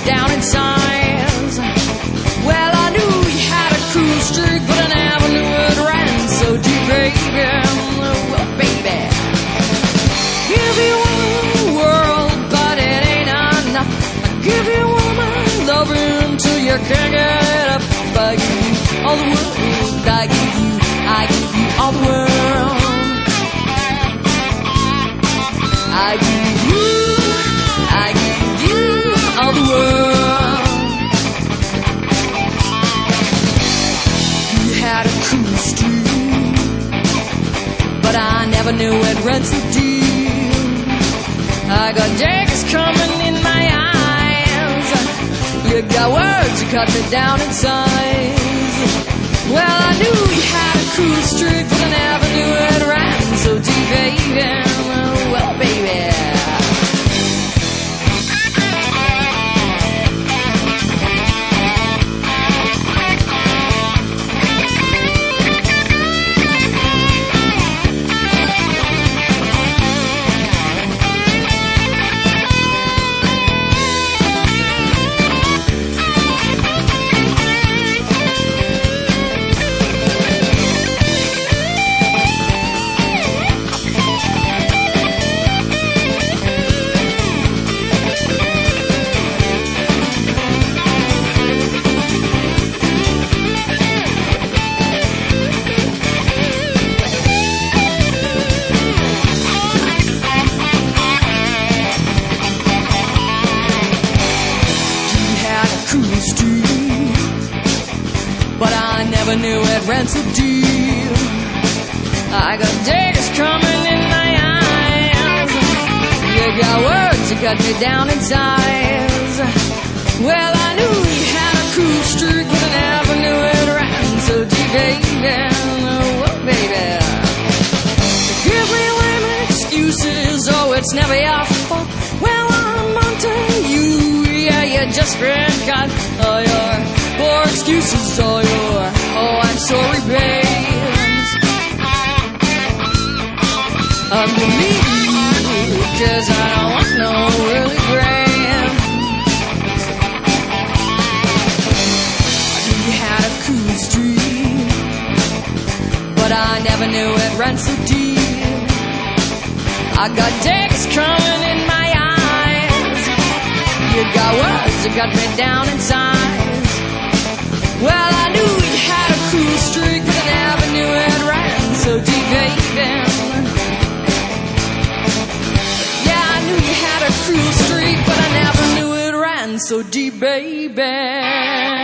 down in size. Well, I knew you had a cool streak, but I never knew it ran so deep, baby. Well, baby, give you all the world, but it ain't enough. I give you all my loving till you can't get it up. I give you all the world, I give you all the world. I give you all the world. You had a cool streak, but I never knew it ran so deep. I got daggers coming in my eyes. You got words, you cut me down in size. Well, I knew you had a cool streak, but I never knew it ran so deep, baby. Well, baby, but I never knew it ran so deep. I got daggers coming in my eyes. You got words, you cut me down in size. Well, I knew you had a cool streak, but I never knew it ran so deep, baby. Oh, baby, give me lame excuses, oh, it's never your fault. Well, I'm onto you, yeah, you just ran cut. Oh, your poor excuses, oh, I'm sorry, babe. I'm gonna leave you, 'cause I don't want no really grand. I knew you had a cool streak, but I never knew it ran so deep. I got daggers coming in my eyes. You got words, you got me down in size. Well, I knew you had a cool streak, but I never knew it ran so deep, baby. Yeah, I knew you had a cool streak, but I never knew it ran so deep, baby.